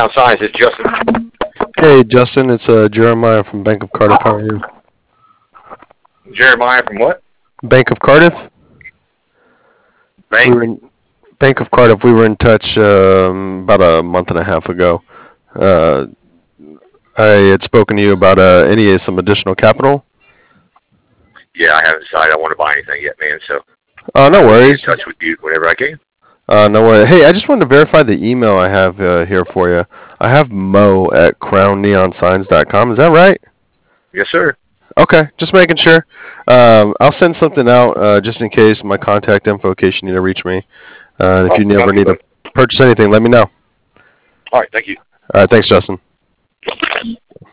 Neon Signs. It's Justin. Hey, Justin, it's Jeremiah from Bank of Cardiff. How are you? Jeremiah from what? Bank of Cardiff. Bank? Bank of Cardiff. We were in touch about a month and a half ago. I had spoken to you about some additional capital. Yeah, I haven't decided I want to buy anything yet, man. So. No worries. I'll get in touch with you whenever I can. No worries. Hey, I just wanted to verify the email I have here for you. I have mo@crownneonsigns.com. Is that right? Yes, sir. Okay, just making sure. I'll send something out just in case, my contact info in case you need to reach me. If you ever need to purchase anything, let me know. All right, thank you. All right, thanks, Justin.